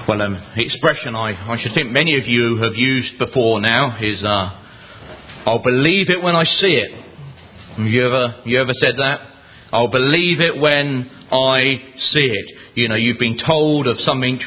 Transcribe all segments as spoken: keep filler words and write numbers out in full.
Well, um, the expression I, I should think many of you have used before now is, uh, I'll believe it when I see it. Have you ever, you ever said that? I'll believe it when I see it. You know, you've been told of something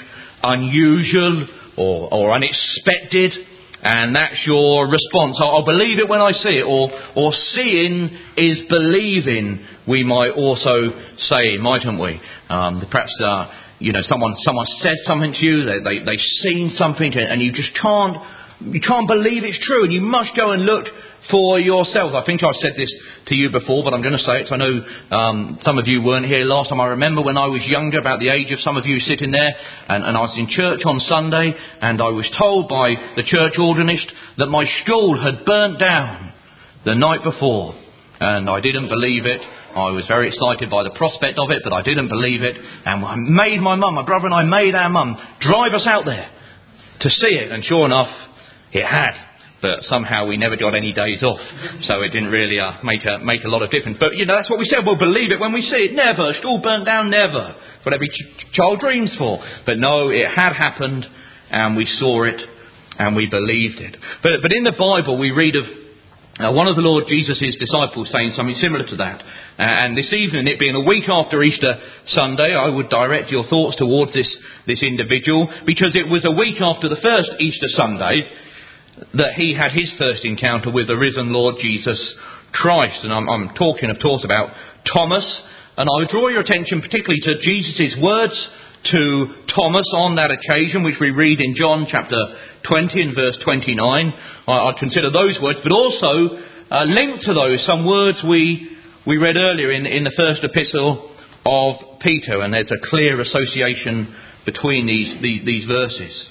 unusual or, or unexpected, and that's your response. I'll believe it when I see it. Or, or seeing is believing, we might also say, mightn't we? Um, perhaps, uh, you know, someone someone said something to you, they, they, they've seen something, and you just can't, you can't believe it's true, and you must go and look for yourself. I think I've said this to you before, but I'm going to say it. So I know um, some of you weren't here last time. I remember when I was younger, about the age of some of you sitting there, and, and I was in church on Sunday, and I was told by the church organist that my school had burnt down the night before, and I didn't believe it. I was very excited by the prospect of it, but I didn't believe it, and I made my mum, my brother and I made our mum drive us out there to see it, and sure enough, it had. But somehow we never got any days off, so it didn't really uh, make a make a lot of difference. But, you know, that's what we said. We'll believe it when we see it. Never. School burnt down, never. That's what every ch- child dreams for. But no, it had happened, and we saw it, and we believed it. But, but in the Bible, we read of uh, one of the Lord Jesus' disciples saying something similar to that. Uh, and this evening, it being a week after Easter Sunday, I would direct your thoughts towards this, this individual, because it was a week after the first Easter Sunday that he had his first encounter with the risen Lord Jesus Christ. And I'm, I'm talking, of course, about Thomas. And I would draw your attention particularly to Jesus' words to Thomas on that occasion, which we read in John chapter twenty and verse twenty-nine. I, I'd consider those words, but also uh, linked to those, some words we we read earlier in, in the first epistle of Peter. And there's a clear association between these, these, these verses.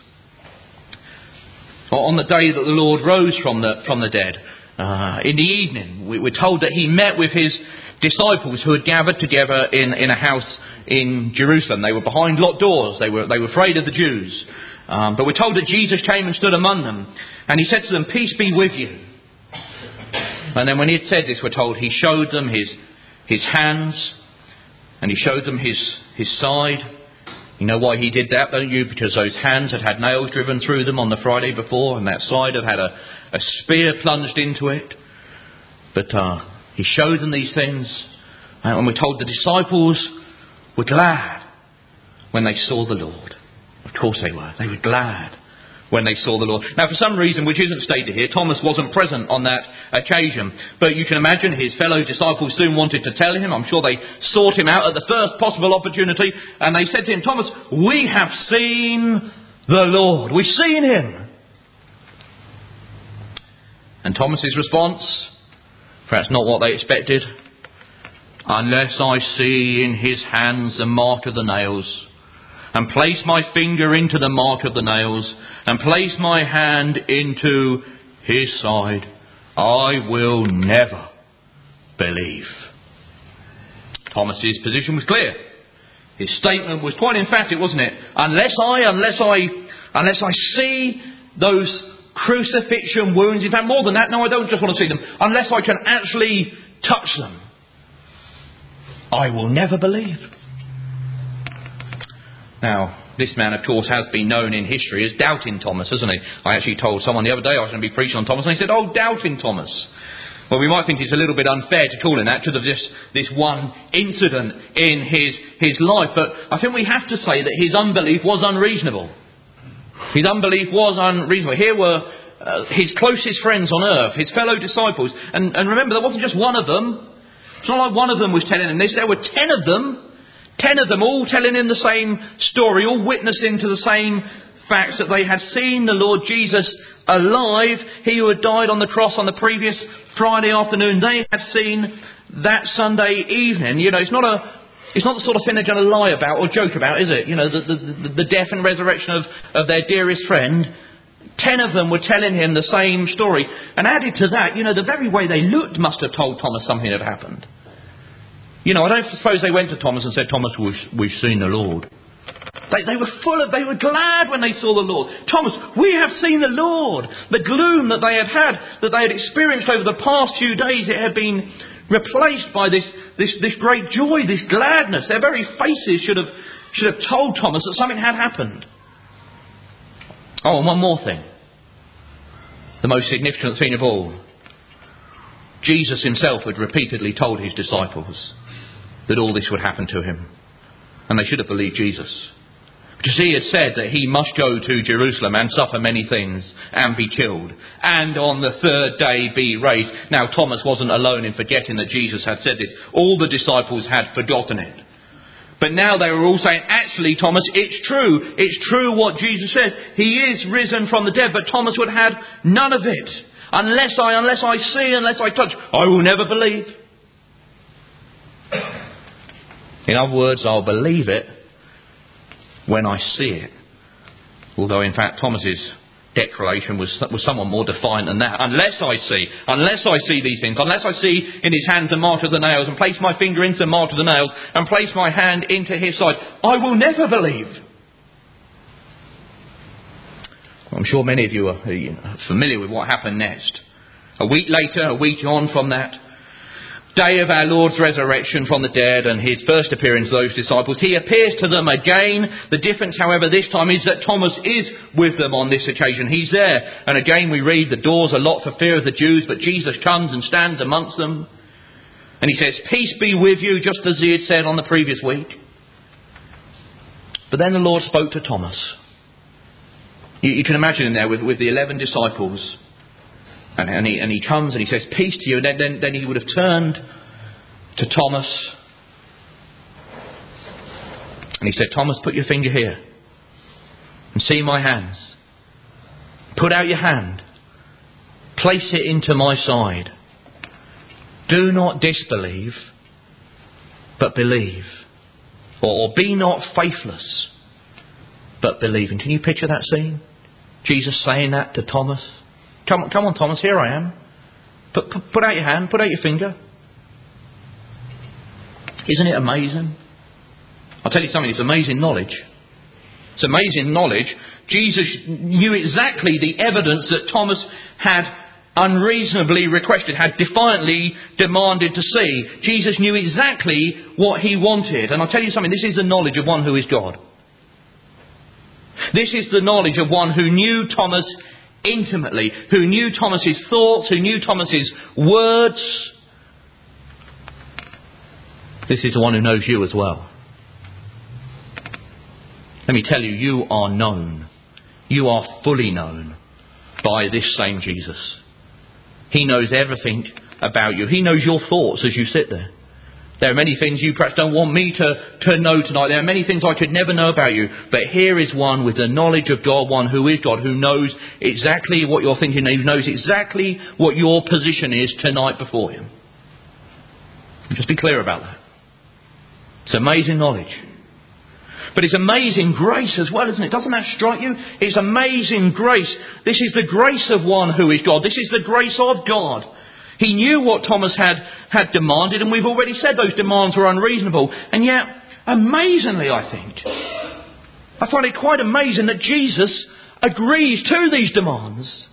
On the day that the Lord rose from the from the dead, uh, in the evening, we, we're told that he met with his disciples who had gathered together in, in a house in Jerusalem. They were behind locked doors. They were they were afraid of the Jews. Um, but we're told that Jesus came and stood among them, and he said to them, "Peace be with you." And then when he had said this, we're told he showed them his his hands, and he showed them his his side. You know why he did that, don't you? Because those hands had had nails driven through them on the Friday before, and that side had had a, a spear plunged into it. But uh, he showed them these things, and we're told the disciples were glad when they saw the Lord. Of course they were. They were glad when they saw the Lord. Now, for some reason which isn't stated here, Thomas wasn't present on that occasion. But you can imagine his fellow disciples soon wanted to tell him. I'm sure they sought him out at the first possible opportunity. And they said to him, "Thomas, we have seen the Lord. We've seen him." And Thomas's response, perhaps not what they expected. "Unless I see in his hands the mark of the nails, and place my finger into the mark of the nails, and place my hand into his side, I will never believe." Thomas's position was clear. His statement was quite emphatic, wasn't it? Unless I, unless I, unless I see those crucifixion wounds, in fact more than that, no, I don't just want to see them, unless I can actually touch them, I will never believe. Now, this man, of course, has been known in history as Doubting Thomas, hasn't he? I actually told someone the other day I was going to be preaching on Thomas, and he said, "Oh, Doubting Thomas." Well, we might think it's a little bit unfair to call him that because of this, this one incident in his, his life. But I think we have to say that his unbelief was unreasonable. His unbelief was unreasonable. Here were uh, his closest friends on earth, his fellow disciples. And, and remember, there wasn't just one of them. It's not like one of them was telling him this. There were ten of them. Ten of them all telling him the same story, all witnessing to the same facts, that they had seen the Lord Jesus alive. He who had died on the cross on the previous Friday afternoon, they had seen that Sunday evening. You know, it's not a, it's not the sort of thing they're going to lie about or joke about, is it? You know, the, the, the death and resurrection of, of their dearest friend. Ten of them were telling him the same story. And added to that, you know, the very way they looked must have told Thomas something had happened. You know, I don't suppose they went to Thomas and said, "Thomas, we've, we've seen the Lord." They, they were full of, they were glad when they saw the Lord. "Thomas, we have seen the Lord." The gloom that they had had, that they had experienced over the past few days, it had been replaced by this, this, this great joy, this gladness. Their very faces should have, should have told Thomas that something had happened. Oh, and one more thing. The most significant thing of all. Jesus himself had repeatedly told his disciples that all this would happen to him. And they should have believed Jesus. Because he had said that he must go to Jerusalem and suffer many things and be killed. And on the third day be raised. Now Thomas wasn't alone in forgetting that Jesus had said this. All the disciples had forgotten it. But now they were all saying, actually Thomas, it's true. It's true what Jesus says. He is risen from the dead. But Thomas would have had none of it. Unless I, unless I see, unless I touch, I will never believe. In other words, I'll believe it when I see it. Although in fact Thomas's declaration was, was somewhat more defiant than that. Unless I see, unless I see these things, unless I see in his hand the mark of the nails and place my finger into the mark of the nails and place my hand into his side, I will never believe. I'm sure many of you are familiar with what happened next. A week later, a week on from that day of our Lord's resurrection from the dead and his first appearance to those disciples, he appears to them again. The difference, however, this time is that Thomas is with them on this occasion. He's there. And again we read the doors are locked for fear of the Jews, but Jesus comes and stands amongst them. And he says, peace be with you, just as he had said on the previous week. But then the Lord spoke to Thomas. You, you can imagine him there with, with the eleven disciples. And, and, he, and he comes and he says, peace to you. And then, then, then he would have turned to Thomas. And he said, Thomas, put your finger here. And see my hands. Put out your hand. Place it into my side. Do not disbelieve, but believe. Or, or be not faithless, but believe. And can you picture that scene? Jesus saying that to Thomas. Come on, come on, Thomas, here I am. Put, put, put out your hand, put out your finger. Isn't it amazing? I'll tell you something, it's amazing knowledge. It's amazing knowledge. Jesus knew exactly the evidence that Thomas had unreasonably requested, had defiantly demanded to see. Jesus knew exactly what he wanted. And I'll tell you something, this is the knowledge of one who is God. This is the knowledge of one who knew Thomas intimately, who knew Thomas's thoughts, who knew Thomas's words. This is the one who knows you as well. Let me tell you, you are known. You are fully known by this same Jesus. He knows everything about you. He knows your thoughts as you sit there. There are many things you perhaps don't want me to, to know tonight. There are many things I could never know about you. But here is one with the knowledge of God, one who is God, who knows exactly what you're thinking, who knows exactly what your position is tonight before him. Just be clear about that. It's amazing knowledge. But it's amazing grace as well, isn't it? Doesn't that strike you? It's amazing grace. This is the grace of one who is God. This is the grace of God. He knew what Thomas had, had demanded, and we've already said those demands were unreasonable. And yet, amazingly, I think, I find it quite amazing that Jesus agrees to these demands.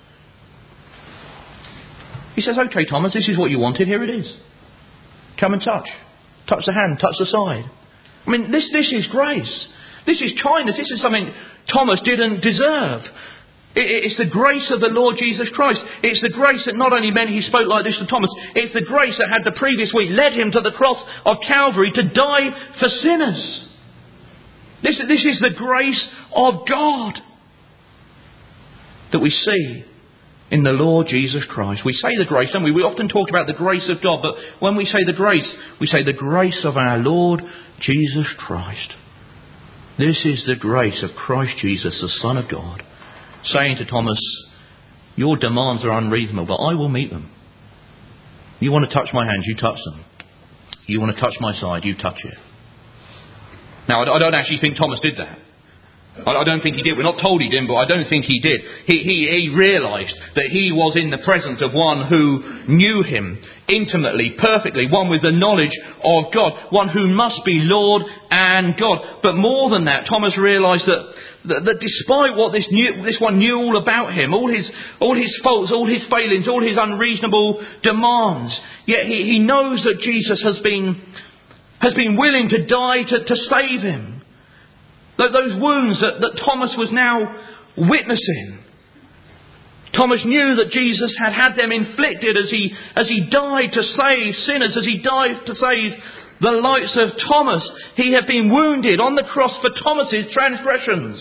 He says, okay, Thomas, this is what you wanted. Here it is. Come and touch. Touch the hand, touch the side. I mean, this, this is grace. This is kindness. This is something Thomas didn't deserve. It's the grace of the Lord Jesus Christ. It's the grace that not only meant he spoke like this to Thomas, it's the grace that had the previous week led him to the cross of Calvary to die for sinners. This, this is the grace of God that we see in the Lord Jesus Christ. We say the grace, don't we? We often talk about the grace of God, but when we say the grace, we say the grace of our Lord Jesus Christ. This is the grace of Christ Jesus, the Son of God, saying to Thomas, your demands are unreasonable, but I will meet them. You want to touch my hands, you touch them. You want to touch my side, you touch it. Now, I don't actually think Thomas did that. I don't think he did. We're not told he didn't, but I don't think he did. He, he, he realised that he was in the presence of one who knew him intimately, perfectly, one with the knowledge of God, one who must be Lord and God. But more than that, Thomas realised that, that, that despite what this, knew, this one knew all about him, all his, all his faults, all his failings, all his unreasonable demands, yet he, he knows that Jesus has been, has been willing to die to, to save him. Those wounds that, that Thomas was now witnessing. Thomas knew that Jesus had had them inflicted as he, as he died to save sinners, as he died to save the likes of Thomas. He had been wounded on the cross for Thomas's transgressions.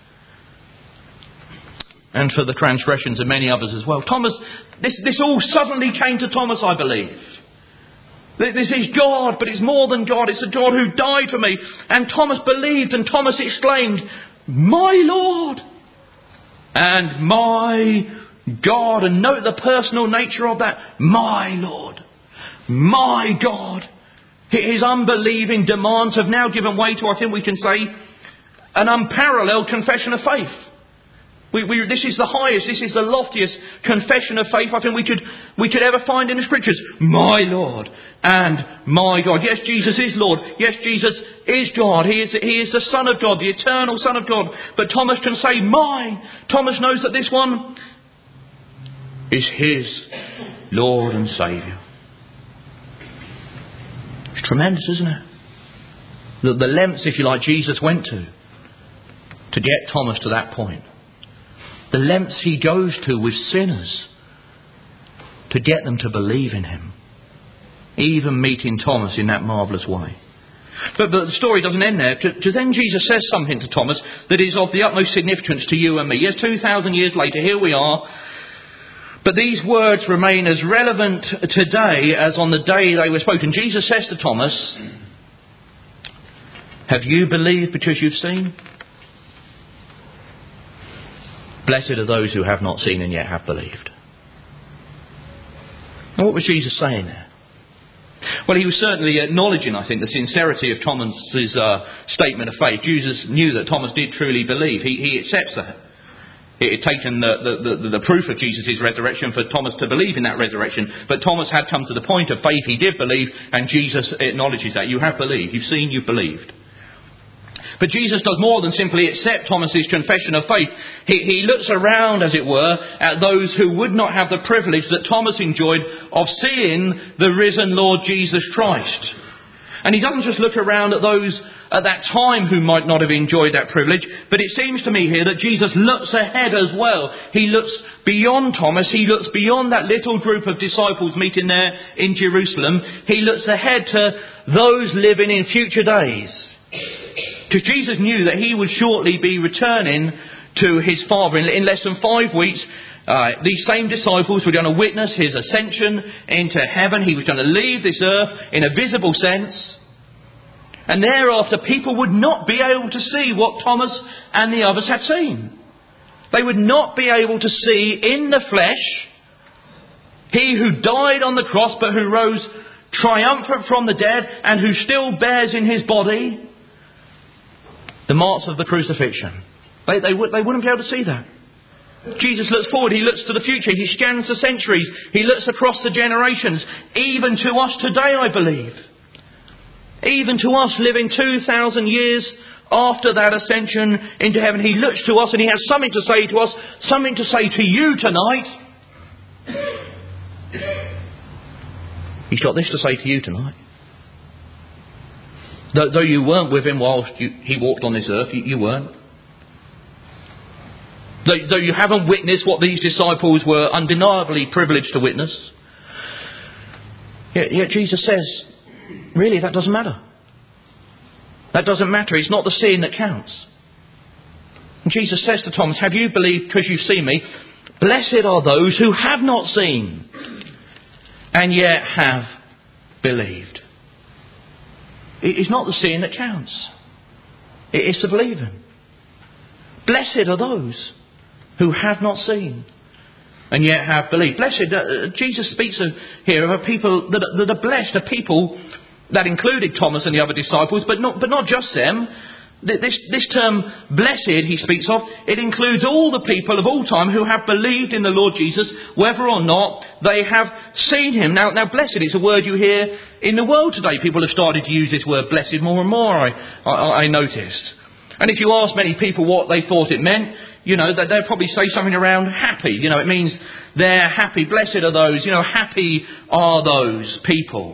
And for the transgressions of many others as well. Thomas, this, this all suddenly came to Thomas, I believe. This is God, but it's more than God. It's a God who died for me. And Thomas believed, and Thomas exclaimed, "My Lord and my God." And note the personal nature of that. My Lord, my God. His unbelieving demands have now given way to, I think we can say, an unparalleled confession of faith. We, we, this is the highest, this is the loftiest confession of faith I think we could we could ever find in the Scriptures. My Lord and my God. Yes, Jesus is Lord. Yes, Jesus is God. He is, he is the Son of God, the eternal Son of God. But Thomas can say, mine. Thomas knows that this one is his Lord and Saviour. It's tremendous, isn't it? The, the lengths, if you like, Jesus went to to get Thomas to that point. The lengths he goes to with sinners to get them to believe in him. Even meeting Thomas in that marvellous way. But, but the story doesn't end there. Because then Jesus says something to Thomas that is of the utmost significance to you and me. Yes, two thousand years later, here we are. But these words remain as relevant today as on the day they were spoken. Jesus says to Thomas, "Have you believed because you've seen? Blessed are those who have not seen and yet have believed." Now, what was Jesus saying there? Well, he was certainly acknowledging, I think, the sincerity of Thomas's uh, statement of faith. Jesus knew that Thomas did truly believe. He, he accepts that. It had taken the, the, the, the proof of Jesus' resurrection for Thomas to believe in that resurrection. But Thomas had come to the point of faith. He did believe, and Jesus acknowledges that. You have believed. You've seen, you've believed. But Jesus does more than simply accept Thomas's confession of faith. He, he looks around, as it were, at those who would not have the privilege that Thomas enjoyed of seeing the risen Lord Jesus Christ. And he doesn't just look around at those at that time who might not have enjoyed that privilege, but it seems to me here that Jesus looks ahead as well. He looks beyond Thomas. He looks beyond that little group of disciples meeting there in Jerusalem. He looks ahead to those living in future days. Because Jesus knew that he would shortly be returning to his Father. In, in less than five weeks, uh, these same disciples were going to witness his ascension into heaven. He was going to leave this earth in a visible sense. And thereafter, people would not be able to see what Thomas and the others had seen. They would not be able to see in the flesh he who died on the cross but who rose triumphant from the dead and who still bears in his body the marks of the crucifixion. They, they, would, they wouldn't be able to see that. Jesus looks forward. He looks to the future. He scans the centuries. He looks across the generations. Even to us today, I believe. Even to us living two thousand years after that ascension into heaven. He looks to us and he has something to say to us. Something to say to you tonight. He's got this to say to you tonight. Though, though you weren't with him whilst you, he walked on this earth, you, you weren't. Though, though you haven't witnessed what these disciples were undeniably privileged to witness, yet, yet Jesus says, really, that doesn't matter. That doesn't matter. It's not the seeing that counts. And Jesus says to Thomas, "Have you believed because you've seen me? Blessed are those who have not seen and yet have believed." It's not the seeing that counts. It's the believing. Blessed are those who have not seen and yet have believed. Blessed, uh, Jesus speaks of here of a people that, that are blessed, a people that included Thomas and the other disciples, but not, but not just them. This, this term blessed he speaks of, it includes all the people of all time who have believed in the Lord Jesus, whether or not they have seen him. Now, now blessed is a word you hear in the world today. People have started to use this word blessed more and more, I, I, I noticed. And if you ask many people what they thought it meant, you know, they'll probably say something around happy. You know, it means they're happy. Blessed are those, you know, happy are those people.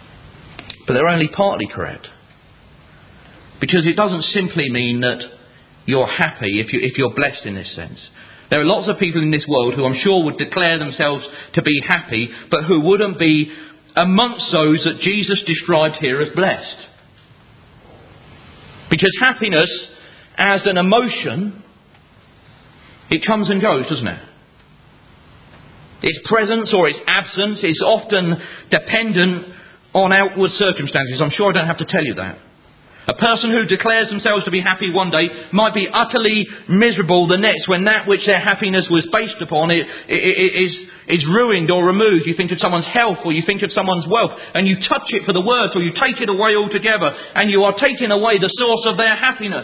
But they're only partly correct. Because it doesn't simply mean that you're happy, if, you, if you're blessed in this sense. There are lots of people in this world who I'm sure would declare themselves to be happy, but who wouldn't be amongst those that Jesus described here as blessed. Because happiness, as an emotion, it comes and goes, doesn't it? Its presence or its absence is often dependent on outward circumstances. I'm sure I don't have to tell you that. A person who declares themselves to be happy one day might be utterly miserable the next when that which their happiness was based upon it, it, it, is, is ruined or removed. You think of someone's health or you think of someone's wealth and you touch it for the worst or you take it away altogether and you are taking away the source of their happiness.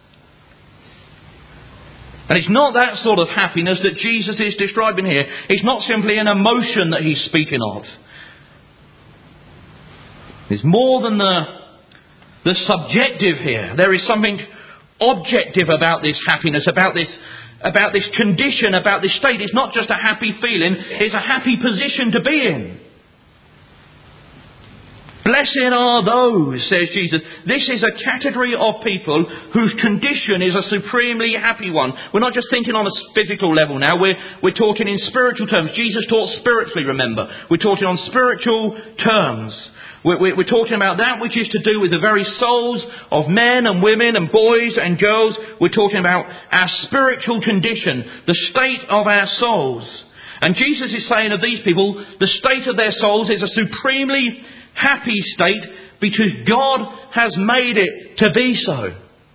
And it's not that sort of happiness that Jesus is describing here. It's not simply an emotion that he's speaking of. It's more than the... The subjective here. There is something objective about this happiness, about this, about this condition, about this state. It's not just a happy feeling, it's a happy position to be in. Blessed are those, says Jesus. This is a category of people whose condition is a supremely happy one. We're not just thinking on a physical level now. We're, we're talking in spiritual terms. Jesus taught spiritually, remember. We're talking on spiritual terms. We're, we're talking about that which is to do with the very souls of men and women and boys and girls. We're talking about our spiritual condition, the state of our souls. And Jesus is saying of these people, the state of their souls is a supremely happy state because God has made it to be so.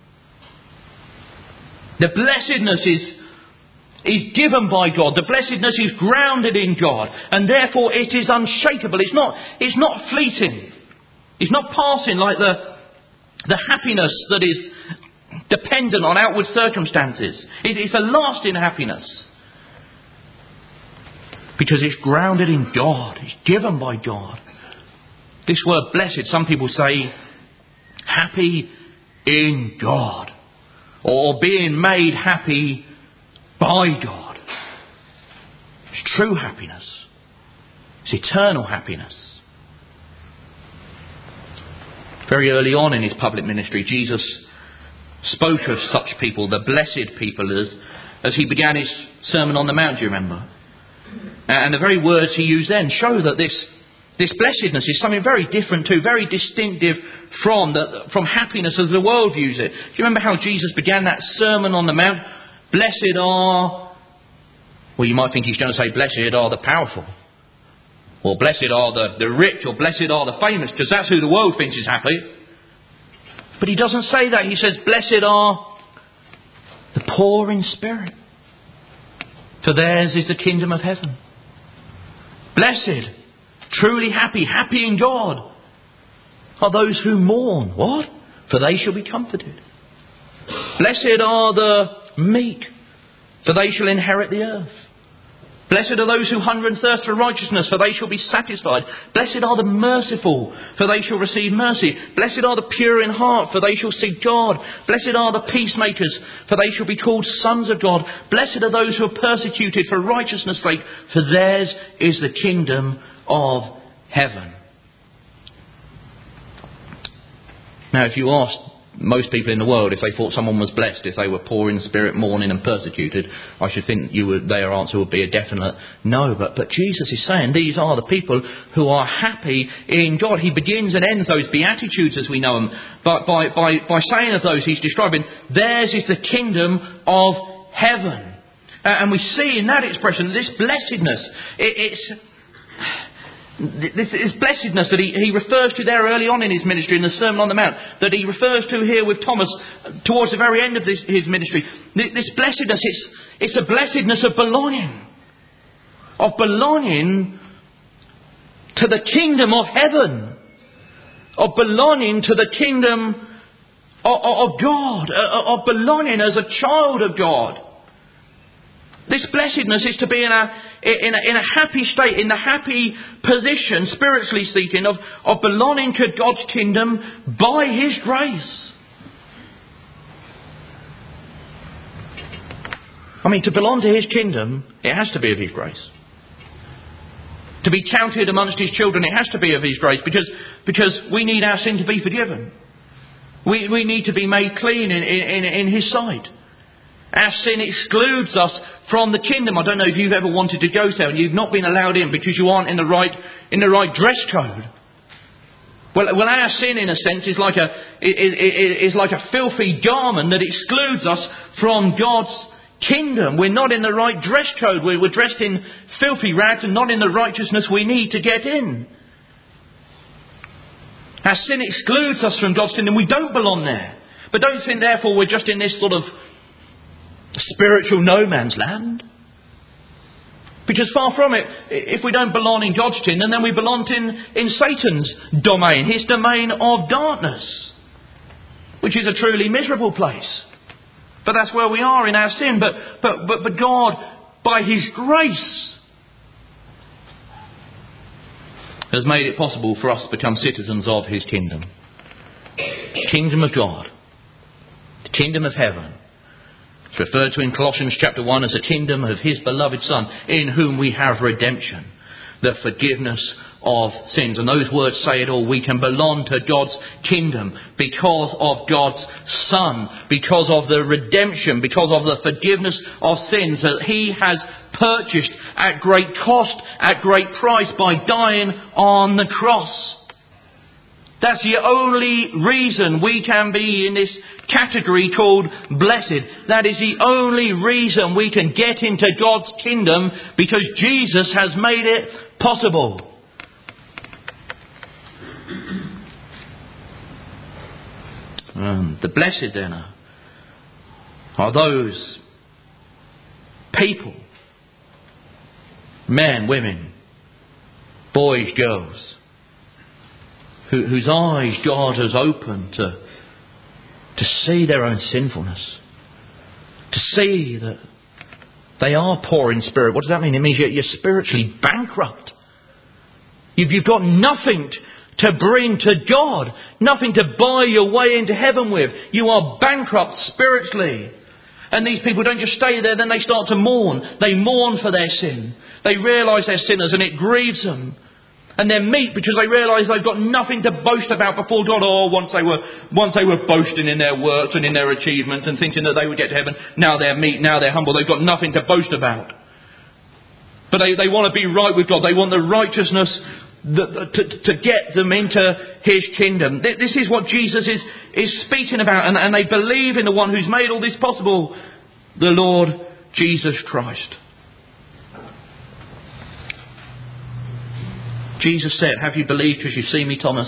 The blessedness is is given by God. The blessedness is grounded in God. And therefore it is unshakable. It's not, it's not fleeting. It's not passing like the, the happiness that is dependent on outward circumstances. It, it's a lasting happiness. Because it's grounded in God. It's given by God. This word blessed, some people say happy in God. Or being made happy by God. It's true happiness. It's eternal happiness. Very early on in his public ministry, Jesus spoke of such people, the blessed people, as, as he began his Sermon on the Mount, do you remember? And the very words he used then show that this, this blessedness is something very different to, very distinctive from, the, from happiness as the world views it. Do you remember how Jesus began that Sermon on the Mount? Blessed are, well, you might think he's going to say, blessed are the powerful. Or blessed are the, the rich. Or blessed are the famous. Because that's who the world thinks is happy. But he doesn't say that. He says, blessed are the poor in spirit. For theirs is the kingdom of heaven. Blessed, truly happy, happy in God, are those who mourn. What? For they shall be comforted. Blessed are the meek, for they shall inherit the earth. Blessed are those who hunger and thirst for righteousness, for they shall be satisfied. Blessed are the merciful, for they shall receive mercy. Blessed are the pure in heart, for they shall see God. Blessed are the peacemakers, for they shall be called sons of God. Blessed are those who are persecuted for righteousness' sake, for theirs is the kingdom of heaven. Now, if you ask most people in the world, if they thought someone was blessed, if they were poor in spirit, mourning and persecuted, I should think you would, their answer would be a definite no. But, but Jesus is saying these are the people who are happy in God. He begins and ends those Beatitudes as we know them. But by, by, by saying of those, he's describing, theirs is the kingdom of heaven. Uh, and we see in that expression, this blessedness, it, it's... This, this blessedness that he, he refers to there early on in his ministry in the Sermon on the Mount, that he refers to here with Thomas towards the very end of this, his ministry. This blessedness, it's, it's a blessedness of belonging. Of belonging to the kingdom of heaven. Of belonging to the kingdom of, of God. Of belonging as a child of God. This blessedness is to be in a, in a, in a happy state, in the happy position, spiritually speaking, of, of belonging to God's kingdom by His grace. I mean, to belong to His kingdom, it has to be of His grace. To be counted amongst His children, it has to be of His grace, because, because we need our sin to be forgiven. We, we need to be made clean in, in, in His sight. Our sin excludes us from the kingdom. I don't know if you've ever wanted to go there and you've not been allowed in because you aren't in the right in the right dress code. Well, well, our sin, in a sense, is like a is, is like a filthy garment that excludes us from God's kingdom. We're not in the right dress code. We're, we're dressed in filthy rags and not in the righteousness we need to get in. Our sin excludes us from God's kingdom. We don't belong there. But don't think, therefore, we're just in this sort of spiritual no man's land. Because far from it, if we don't belong in God's kingdom, then we belong in, in Satan's domain, his domain of darkness, which is a truly miserable place. But that's where we are in our sin. But, but, but, but God, by His grace, has made it possible for us to become citizens of His kingdom. The kingdom of God. The kingdom of heaven. It's referred to in Colossians chapter one as the kingdom of His beloved Son, in whom we have redemption, the forgiveness of sins. And those words say it all. We can belong to God's kingdom because of God's Son, because of the redemption, because of the forgiveness of sins that He has purchased at great cost, at great price, by dying on the cross. That's the only reason we can be in this category called blessed. That is the only reason we can get into God's kingdom, because Jesus has made it possible. Um, the blessed then are, are those people, men, women, boys, girls, who, whose eyes God has opened to, to see their own sinfulness, to see that they are poor in spirit. What does that mean? It means you're, you're spiritually bankrupt. You've, you've got nothing to bring to God, nothing to buy your way into heaven with. You are bankrupt spiritually. And these people don't just stay there, then they start to mourn. They mourn for their sin. They realise they're sinners and it grieves them. And they're meek because they realise they've got nothing to boast about before God. Oh, once they were once they were boasting in their works and in their achievements and thinking that they would get to heaven. Now they're meek, now they're humble. They've got nothing to boast about. But they, they want to be right with God. They want the righteousness that, to, to get them into His kingdom. This is what Jesus is, is speaking about. And, and they believe in the one who's made all this possible, the Lord Jesus Christ. Jesus said, "Have you believed because you've seen me, Thomas?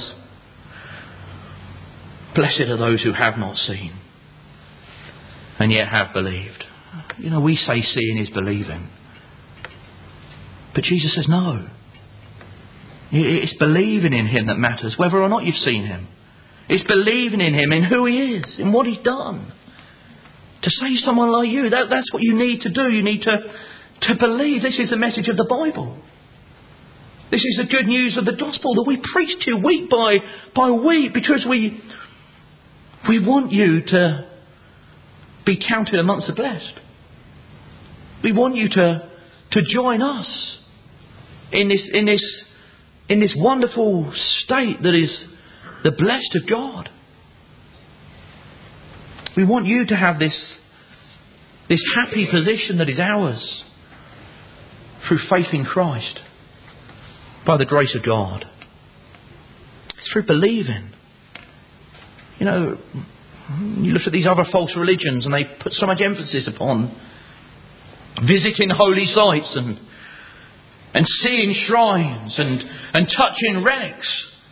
Blessed are those who have not seen and yet have believed." You know, we say seeing is believing. But Jesus says no. It's believing in Him that matters, whether or not you've seen Him. It's believing in Him, in who He is, in what He's done. To save someone like you, that, that's what you need to do. You need to, to believe. This is the message of the Bible. This is the good news of the gospel that we preach to you week by, by week, because we, we want you to be counted amongst the blessed. We want you to, to join us in this, in this, in this wonderful state that is the blessed of God. We want you to have this, this happy position that is ours through faith in Christ. By the grace of God. It's through believing. You know, you look at these other false religions and they put so much emphasis upon visiting holy sites and and seeing shrines and, and touching relics.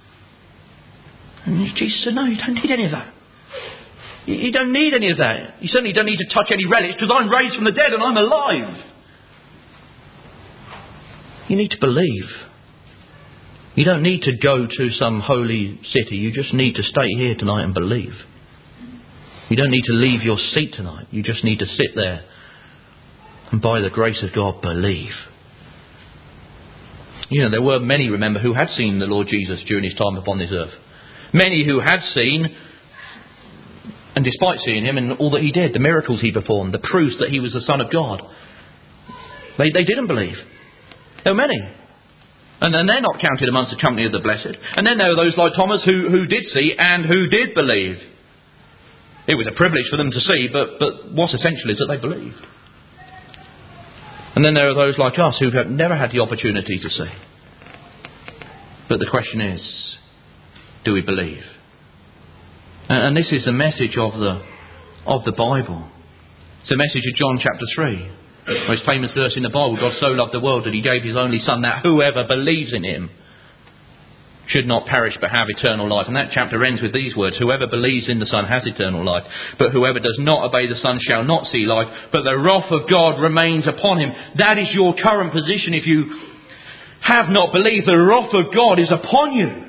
And Jesus said, no, you don't need any of that. You, you don't need any of that. You certainly don't need to touch any relics, because I'm raised from the dead and I'm alive. You need to believe. You don't need to go to some holy city. You just need to stay here tonight and believe. You don't need to leave your seat tonight. You just need to sit there and by the grace of God believe. You know, there were many, remember, who had seen the Lord Jesus during His time upon this earth. Many who had seen, and despite seeing Him and all that He did, the miracles He performed, the proofs that He was the Son of God, they, they didn't believe. There were many. And then they're not counted amongst the company of the blessed. And then there are those like Thomas who, who did see and who did believe. It was a privilege for them to see, but, but what's essential is that they believed. And then there are those like us who have never had the opportunity to see. But the question is, do we believe? And, and this is the message of the of the Bible. It's the message of John chapter three. Most famous verse in the Bible, God so loved the world that he gave his only Son, that whoever believes in him should not perish but have eternal life. And that chapter ends with these words: whoever believes in the Son has eternal life, but whoever does not obey the Son shall not see life, but the wrath of God remains upon him. That is your current position. If you have not believed, the wrath of God is upon you.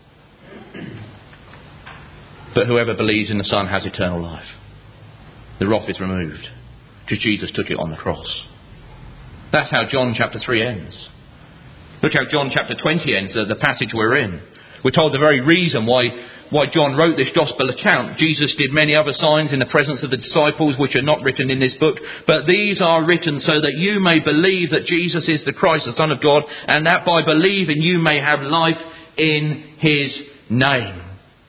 But whoever believes in the Son has eternal life. The wrath is removed, because Jesus took it on the cross. That's how John chapter three ends. Look how John chapter twenty ends, the passage we're in. We're told the very reason why, why John wrote this gospel account. Jesus did many other signs in the presence of the disciples, which are not written in this book, but these are written so that you may believe that Jesus is the Christ, the Son of God, and that by believing you may have life in his name.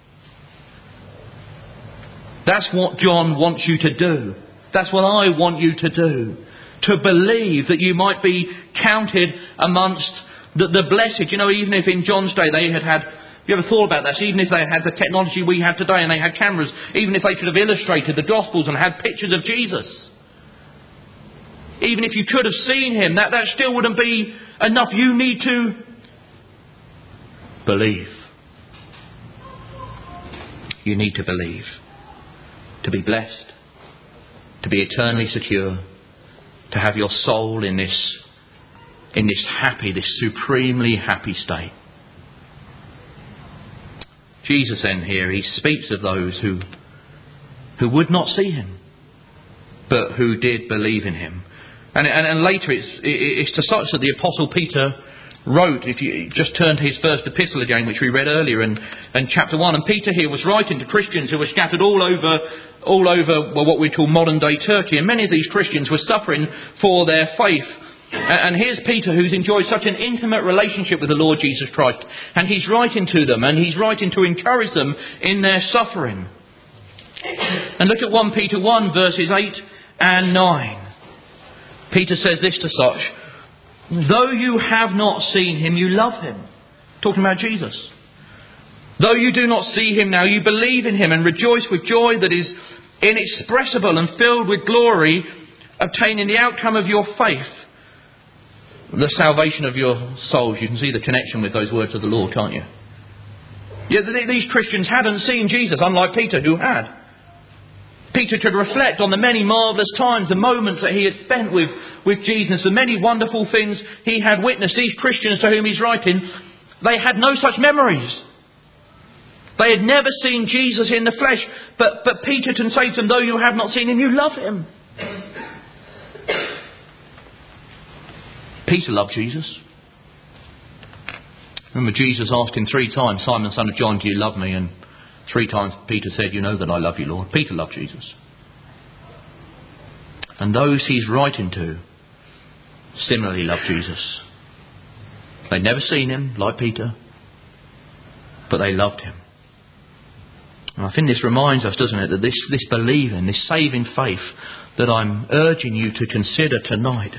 That's what John wants you to do. That's what I want you to do. To believe that you might be counted amongst the, the blessed. You know, even if in John's day they had had... Have you ever thought about that? Even if they had the technology we have today and they had cameras, even if they could have illustrated the Gospels and had pictures of Jesus, even if you could have seen him, that, that still wouldn't be enough. You need to believe. You need to believe. To be blessed. To be eternally secure. To have your soul in this, in this happy, this supremely happy state. Jesus then here, he speaks of those who, who would not see him, but who did believe in him. And, and, and later it's, it's to such that the Apostle Peter wrote, if you just turn to his first epistle again, which we read earlier in, in chapter one. And Peter here was writing to Christians who were scattered all over, all over well, what we call modern day Turkey. And many of these Christians were suffering for their faith. And here's Peter, who's enjoyed such an intimate relationship with the Lord Jesus Christ. And he's writing to them, and he's writing to encourage them in their suffering. And look at First Peter one, verses eight and nine. Peter says this to such: though you have not seen him, you love him. Talking about Jesus. Though you do not see him now, you believe in him and rejoice with joy that is inexpressible and filled with glory, obtaining the outcome of your faith, the salvation of your souls. You can see the connection with those words of the Lord, can't you? Yeah, these Christians hadn't seen Jesus, unlike Peter, who had. Peter could reflect on the many marvellous times, the moments that he had spent with, with Jesus, the many wonderful things he had witnessed. These Christians to whom he's writing, they had no such memories. They had never seen Jesus in the flesh. But, but Peter can say to them, though you have not seen him, you love him. Peter loved Jesus. Remember, Jesus asked him three times, Simon, son of John, do you love me? And three times Peter said, you know that I love you, Lord. Peter loved Jesus. And those he's writing to similarly loved Jesus. They'd never seen him, like Peter, but they loved him. And I think this reminds us, doesn't it, that this, this believing, this saving faith that I'm urging you to consider tonight,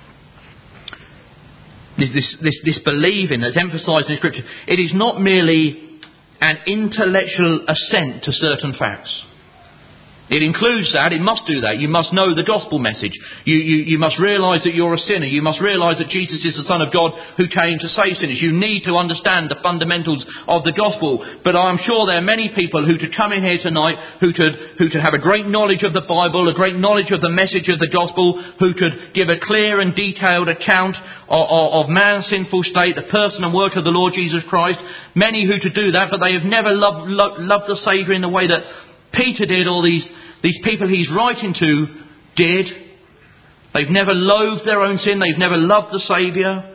This, this, this, this believing that's emphasised in Scripture, it is not merely an intellectual assent to certain facts. It includes that. It must do that. You must know the gospel message. You, you, you must realise that you're a sinner. You must realise that Jesus is the Son of God who came to save sinners. You need to understand the fundamentals of the gospel. But I'm sure there are many people who could come in here tonight who could, who could have a great knowledge of the Bible, a great knowledge of the message of the gospel, who could give a clear and detailed account of, of, of man's sinful state, the person and work of the Lord Jesus Christ. Many who could do that, but they have never loved, loved, loved the Saviour in the way that Peter did, or these, these people he's writing to did. They've never loathed their own sin. They've never loved the Saviour.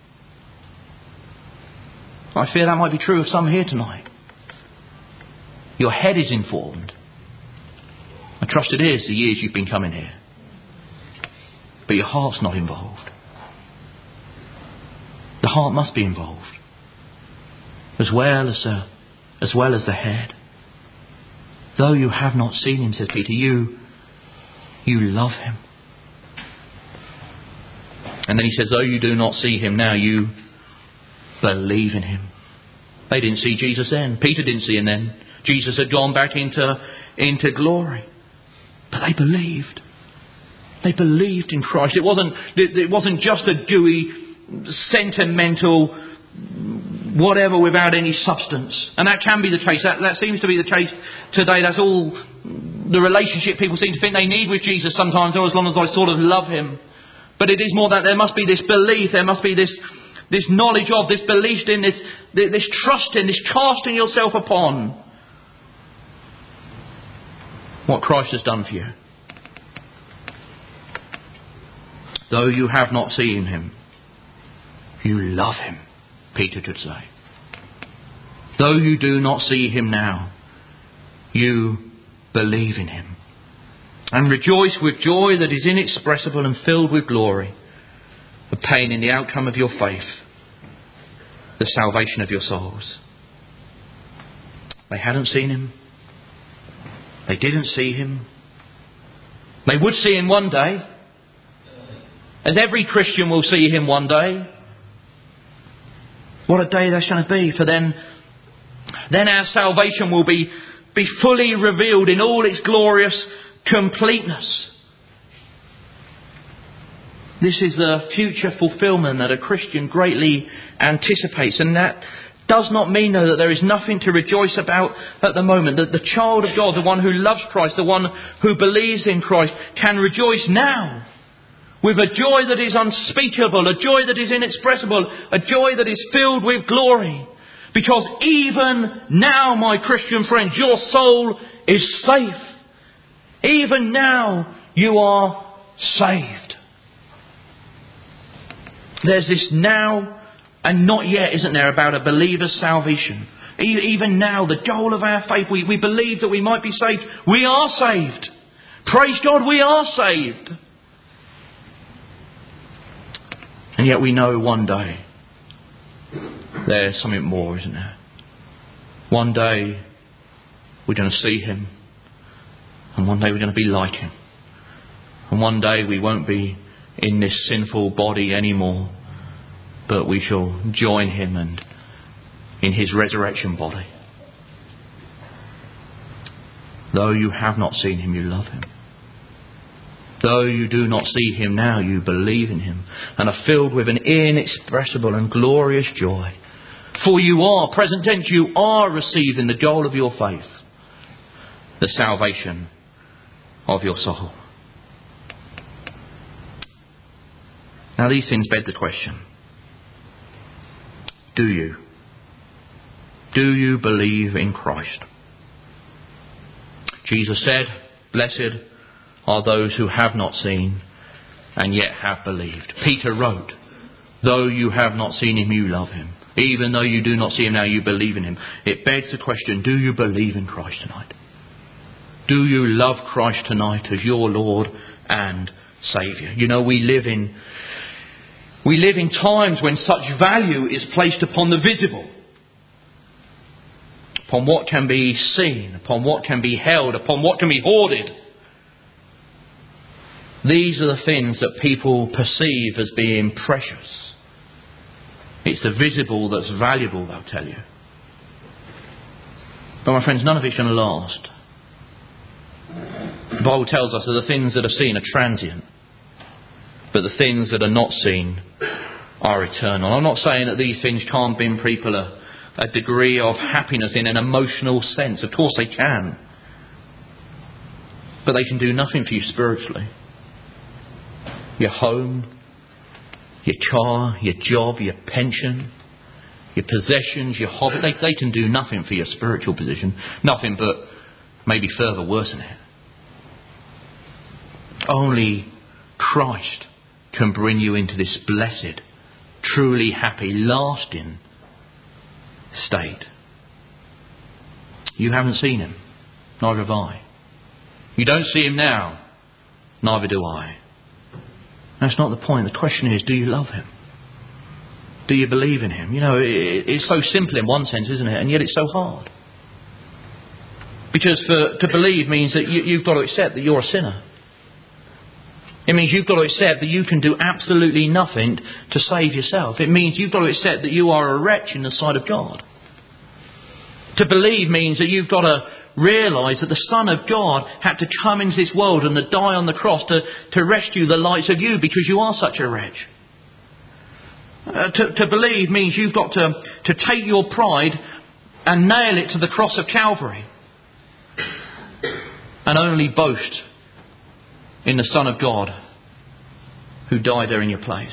I fear that might be true of some here tonight. Your head is informed. I trust it is the years you've been coming here. But your heart's not involved. The heart must be involved. As well as the, as well as the head. Though you have not seen him, says Peter, you, you love him. And then he says, though you do not see him now, you believe in him. They didn't see Jesus then. Peter didn't see him then. Jesus had gone back into, into glory. But they believed. They believed in Christ. It wasn't, it wasn't just a gooey, sentimental, whatever without any substance. And that can be the case. That, that seems to be the case today. That's all the relationship people seem to think they need with Jesus sometimes, or as long as I sort of love him. But it is more that there must be this belief, there must be this this knowledge of, this belief in, this this trust in, this casting yourself upon what Christ has done for you. Though you have not seen him, you love him, Peter could say. Though you do not see him now, you believe in him. And rejoice with joy that is inexpressible and filled with glory, obtaining the outcome of your faith, the salvation of your souls. They hadn't seen him. They didn't see him. They would see him one day, as every Christian will see him one day. What a day that's going to be, for then, then our salvation will be, be fully revealed in all its glorious completeness. This is a future fulfillment that a Christian greatly anticipates, and that does not mean, though, that there is nothing to rejoice about at the moment. That the child of God, the one who loves Christ, the one who believes in Christ, can rejoice now with a joy that is unspeakable, a joy that is inexpressible, a joy that is filled with glory. Because even now, my Christian friends, your soul is safe. Even now, you are saved. There's this now and not yet, isn't there, about a believer's salvation. Even now, the goal of our faith, we, we believe that we might be saved. We are saved. Praise God, we are saved. And yet we know one day there's something more, isn't there? One day we're going to see him. And one day we're going to be like him. And one day we won't be in this sinful body anymore, but we shall join him and in his resurrection body. Though you have not seen him, you love him. Though you do not see him now, you believe in him and are filled with an inexpressible and glorious joy. For you are, present tense, you are receiving the goal of your faith, the salvation of your soul. Now these things beg the question. Do you? Do you believe in Christ? Jesus said, blessed are those who have not seen and yet have believed. Peter wrote, though you have not seen him, you love him. Even though you do not see him now, you believe in him. It begs the question, do you believe in Christ tonight? Do you love Christ tonight as your Lord and Saviour? You know, we live in we live in times when such value is placed upon the visible, upon what can be seen, upon what can be held, upon what can be hoarded. These are the things that people perceive as being precious. It's the visible that's valuable, they'll tell you. But my friends, none of it's going to last. The Bible tells us that the things that are seen are transient, but the things that are not seen are eternal. I'm not saying that these things can't bring people a, a degree of happiness in an emotional sense. Of course they can. But they can do nothing for you spiritually. Your home, your car, your job, your pension, your possessions, your hobby, they, they can do nothing for your spiritual position. Nothing but maybe further worsen it. Only Christ can bring you into this blessed, truly happy, lasting state. You haven't seen him, neither have I. You don't see him now, neither do I. That's not the point. The question is, do you love him? Do you believe in him? You know, it, it's so simple in one sense, isn't it? And yet it's so hard. Because for, to believe means that you, you've got to accept that you're a sinner. It means you've got to accept that you can do absolutely nothing to save yourself. It means you've got to accept that you are a wretch in the sight of God. To believe means that you've got to realise that the Son of God had to come into this world and to die on the cross to, to rescue the likes of you because you are such a wretch. Uh, to, to believe means you've got to, to take your pride and nail it to the cross of Calvary and only boast in the Son of God who died there in your place.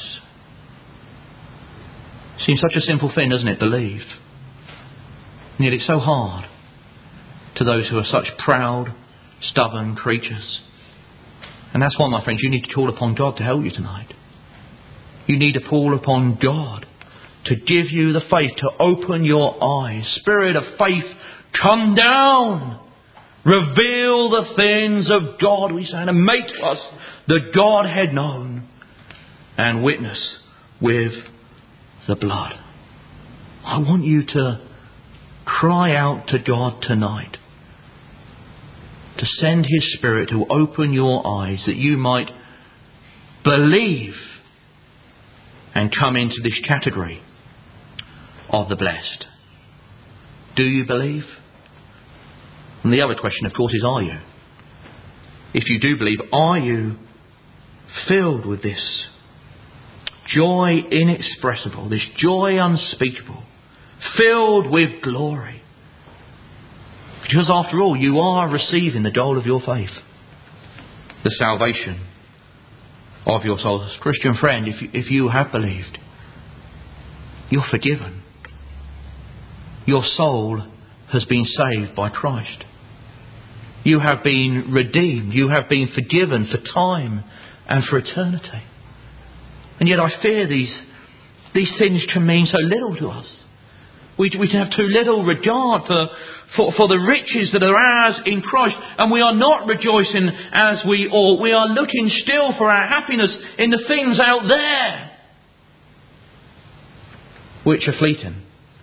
Seems such a simple thing, doesn't it? Believe. And yet it's so hard to those who are such proud, stubborn creatures. And that's why, my friends, you need to call upon God to help you tonight. You need to call upon God to give you the faith, to open your eyes. Spirit of faith, come down. Reveal the things of God, we say, and make us the Godhead known and witness with the blood. I want you to cry out to God tonight to send His Spirit to open your eyes that you might believe and come into this category of the blessed. Do you believe? And the other question, of course, is are you? If you do believe, are you filled with this joy inexpressible, this joy unspeakable, filled with glory? Because after all, you are receiving the goal of your faith, the salvation of your souls. Christian friend, if you, if you have believed, you're forgiven. Your soul has been saved by Christ. You have been redeemed. You have been forgiven for time and for eternity. And yet I fear these, these things can mean so little to us. We, we have too little regard for, for, for the riches that are ours in Christ. And we are not rejoicing as we ought. We are looking still for our happiness in the things out there, which are fleeting.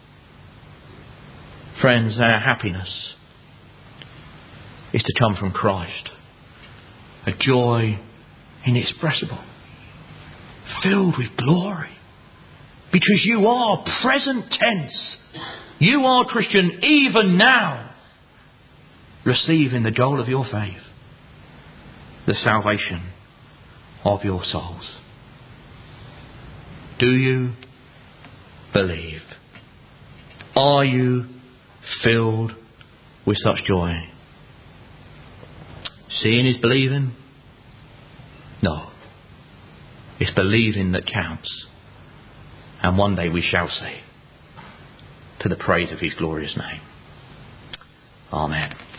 Friends, our happiness is to come from Christ. A joy inexpressible, filled with glory. Because you are present tense. You are, Christian, even now, receiving the goal of your faith, the salvation of your souls. Do you believe? Are you filled with such joy? Seeing is believing? No. It's believing that counts. And one day we shall see, to the praise of His glorious name. Amen.